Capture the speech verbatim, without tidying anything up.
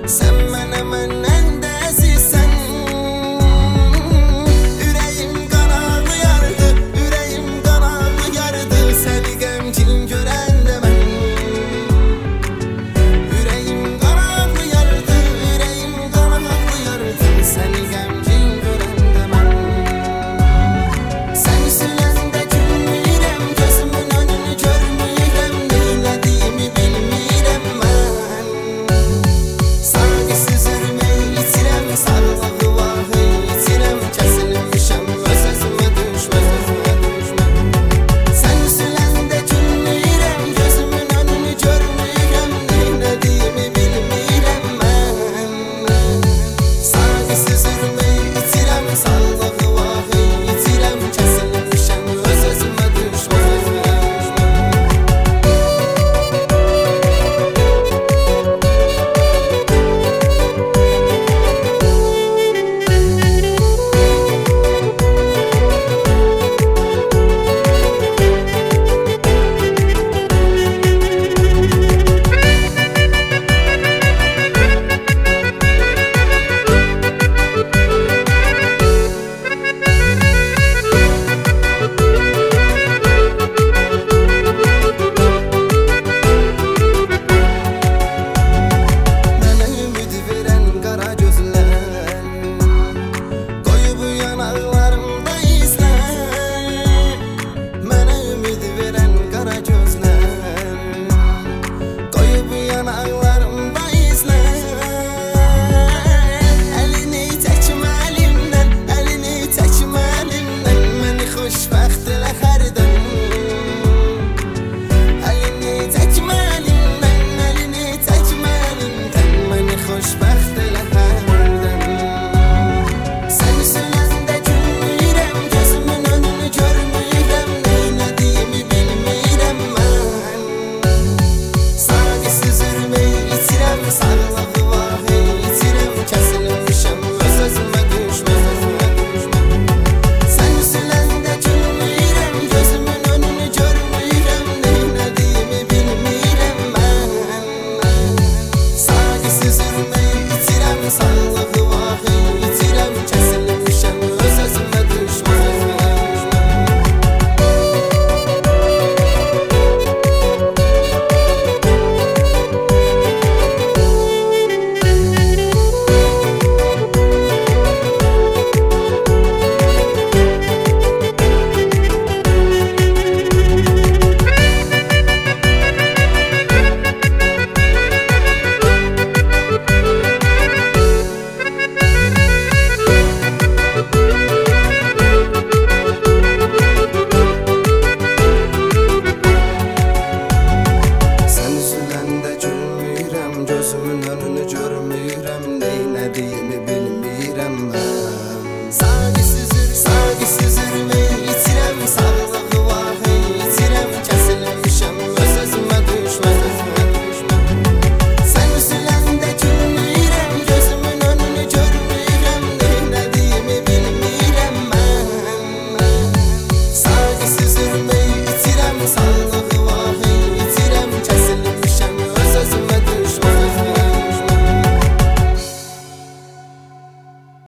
Sen mənə məndən də əzizsən. Ürəyim qan ağlayardı, ürəyim qan ağlayardı səni qəmgin görəndə mən. Ürəyim qan ağlayardı, ürəyim qan ağlayardı səni qəmgin görəndə mən. Səni siləndə gülmürəm, gözümün önünü görmürəm, neylədiyimi bilmirəm mən. Sağisiz ürməyi itirəm, sağlığı vahı itirəm, kəsilmişəm öz-özümə düşmə, özümə düşmə. Səni siləndə gülmürəm, gözümün önünü görmürəm, neylədiyimi bilmirəm mən. Sağisiz ürməyi itirəm, sağlığı vahı itirəm, kəsilmişəm öz-özümə düşmə, özümə düşmə. Mənə ümid verən qara gözlər, qoyub yanaqlarımda izlər. Mənə ümid verən qara gözlər, qoyub yanaqlarımda izlər. Əlini çəkmə əlimdən, əlini çəkmə əlimdən, məni xoşbəxt elə hərdən. Əlini çəkmə əlimdən, əlini çəkmə əlimdən, məni xoşbəxt elə hərdən. Səni siləndə gülmürəm, gözümün önünü görmürəm, neylədiyimi bilmirəm mən. Sağisiz ürməyi itirəm, sağlığı vahı itirəm, kəsilmişəm öz-özümə düşmə, özümə düşmə. Səni siləndə gülmürəm, gözümün önünü görmürəm, neylədiyimi bilmirəm mən. Sağisiz ürməyi itirəm, sağlığı vahı itirəm, kəsilmişəm öz-özümə düşmə, özümə düşmə. Səni siləndə gülmürəm, gözümün önünü görmürəm,